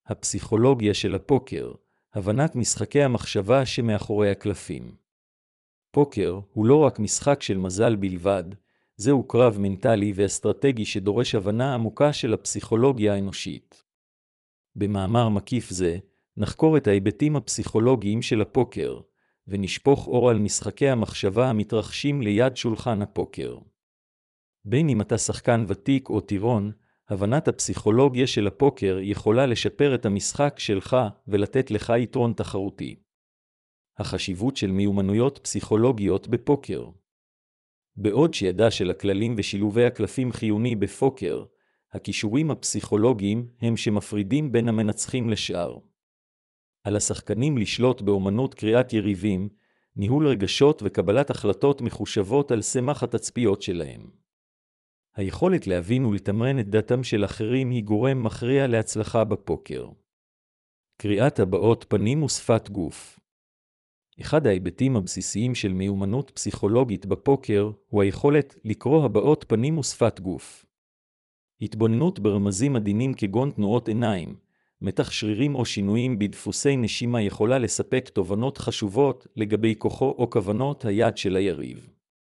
הפסיכולוגיה של הפוקר, הבנת משחקי המחשבה שמאחורי הקלפים. פוקר הוא לא רק משחק של מזל בלבד, זהו קרב מנטלי ואסטרטגי שדורש הבנה עמוקה של הפסיכולוגיה האנושית. במאמר מקיף זה, נחקור את ההיבטים הפסיכולוגיים של הפוקר, ונשפוך אור על משחקי המחשבה המתרחשים ליד שולחן הפוקר. בין אם אתה שחקן ותיק או טירון, הבנת הפסיכולוגיה של הפוקר יכולה לשפר את המשחק שלך ולתת לך יתרון תחרותי. החשיבות של מיומנויות פסיכולוגיות בפוקר. בעוד שידע של הכללים ושילובי הקלפים חיוני בפוקר, הכישורים הפסיכולוגיים הם שמפרידים בין המנצחים לשאר. על השחקנים לשלוט באומנות קריאת יריבים, ניהול רגשות וקבלת החלטות מחושבות על סמך התצפיות שלהם. היכולת להבין ולתמרן את דעתם של אחרים היא גורם מכריע להצלחה בפוקר. קריאת הבעות פנים ושפת גוף. אחד ההיבטים הבסיסיים של מיומנות פסיכולוגית בפוקר הוא היכולת לקרוא הבעות פנים ושפת גוף. התבוננות ברמזים עדינים כגון תנועות עיניים, מתח שרירים או שינויים בדפוסי נשימה יכולה לספק תובנות חשובות לגבי כוחו או כוונות היד של היריב.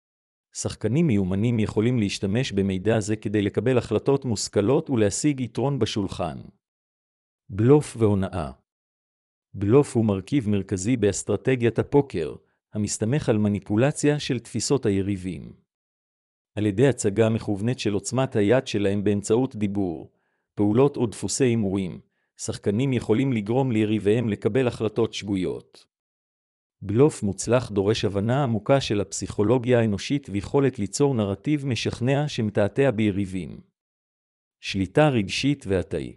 שחקנים מיומנים יכולים להשתמש במידע זה כדי לקבל החלטות מושכלות ולהשיג יתרון בשולחן. בלוף והונאה. בלוף הוא מרכיב מרכזי באסטרטגיית הפוקר, המסתמך על מניפולציה של תפיסות היריבים. על ידי הצגה מכוונת של עוצמת היד שלהם באמצעות דיבור, פעולות או דפוסי הימורים, שחקנים יכולים לגרום ליריביהם לקבל החלטות שגויות. בלוף מוצלח דורש הבנה עמוקה של הפסיכולוגיה האנושית ויכולת ליצור נרטיב משכנע שמתעתע ביריבים. שליטה רגשית והטעי.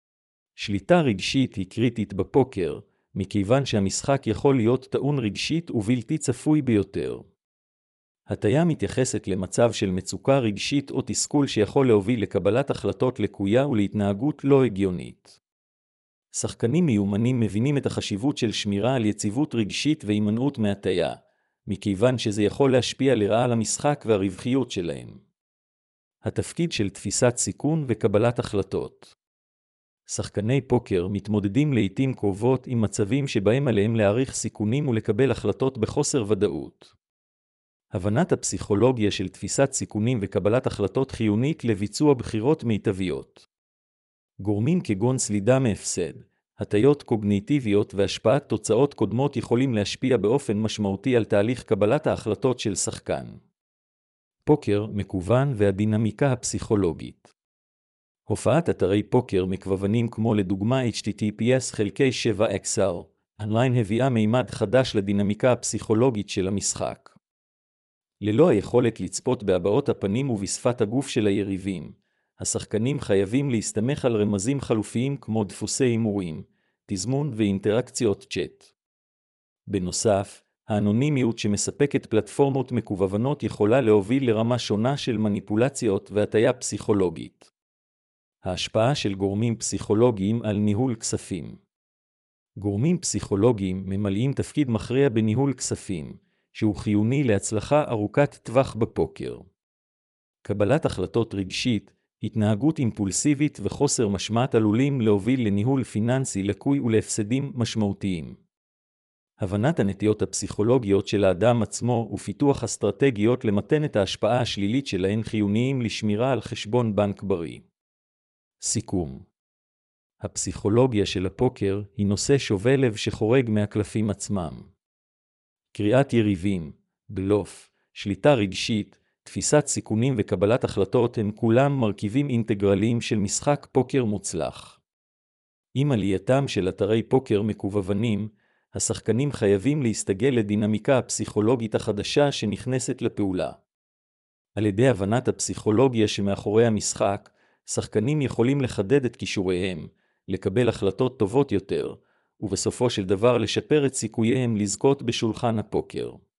שליטה רגשית היא קריטית בפוקר, מכיוון שהמשחק יכול להיות טעון רגשית ובלתי צפוי ביותר. הטעיה מתייחסת למצב של מצוקה רגשית או תסכול שיכול להוביל לקבלת החלטות לקויה ולהתנהגות לא הגיונית. שחקנים מיומנים מבינים את החשיבות של שמירה על יציבות רגשית והימנעות מהטעיה, מכיוון שזה יכול להשפיע לרעה על המשחק והרווחיות שלהם. התפקיד של תפיסת סיכון וקבלת החלטות. שחקני פוקר מתמודדים לעתים קרובות עם מצבים שבהם עליהם להעריך סיכונים ולקבל החלטות בחוסר ודאות. הבנת הפסיכולוגיה של תפיסת סיכונים וקבלת החלטות חיונית לביצוע בחירות מיטביות. גורמים כגון סלידה מהפסד, הטיות קוגניטיביות והשפעת תוצאות קודמות יכולים להשפיע באופן משמעותי על תהליך קבלת ההחלטות של שחקן. פוקר מקוון והדינמיקה הפסיכולוגית. הופעת אתרי פוקר מקוונים כמו לדוגמה https://7xr, אונליין הביאה מימד חדש לדינמיקה הפסיכולוגית של המשחק. ללא היכולת לצפות בהבעות הפנים ובשפת הגוף של היריבים, השחקנים חייבים להסתמך על רמזים חלופיים כמו דפוסי הימורים, תזמון ואינטראקציות צ'אט. בנוסף, האנונימיות שמספקת פלטפורמות מקוונות יכולה להוביל לרמה שונה של מניפולציות והטיה פסיכולוגית. ההשפעה של גורמים פסיכולוגיים על ניהול כספים. גורמים פסיכולוגיים ממלאים תפקיד מכריע בניהול כספים, שהוא חיוני להצלחה ארוכת טווח בפוקר. קבלת החלטות רגשית, התנהגות אימפולסיבית וחוסר משמעת עלולים להוביל לניהול פיננסי לקוי ולהפסדים משמעותיים. הבנת הנטיות הפסיכולוגיות של האדם עצמו ופיתוח אסטרטגיות למתן את ההשפעה השלילית שלהן חיוניים לשמירה על חשבון בנק בריא. סיכום. הפסיכולוגיה של הפוקר היא נושא שובה לב שחורג מהקלפים עצמם. קריאת יריבים, בלוף, שליטה רגשית, תפיסת סיכונים וקבלת החלטות הם כולם מרכיבים אינטגרליים של משחק פוקר מוצלח. עם עלייתם של אתרי פוקר מקוונים, השחקנים חייבים להסתגל לדינמיקה הפסיכולוגית החדשה שנכנסת לפעולה. על ידי הבנת הפסיכולוגיה שמאחורי המשחק, שחקנים יכולים לחדד את כישוריהם, לקבל החלטות טובות יותר, ובסופו של דבר לשפר את סיכוייהם לזכות בשולחן הפוקר.